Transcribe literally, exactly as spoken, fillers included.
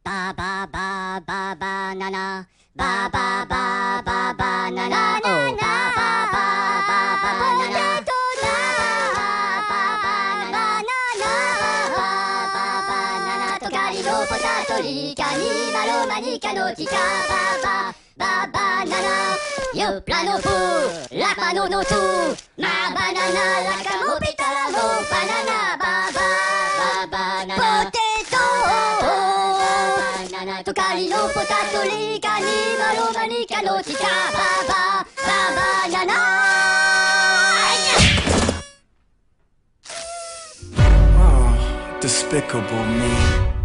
バババババナナバババババナナバババババナナポテトだバババナナとカリのポタトリカニマロマニカのティカババババナナヨプラノプラパノノツマバナナラカモピタラモバナナババババナナポテトトカリのポタトリカニマロマニカのティカババババナナ Oh, despicable me.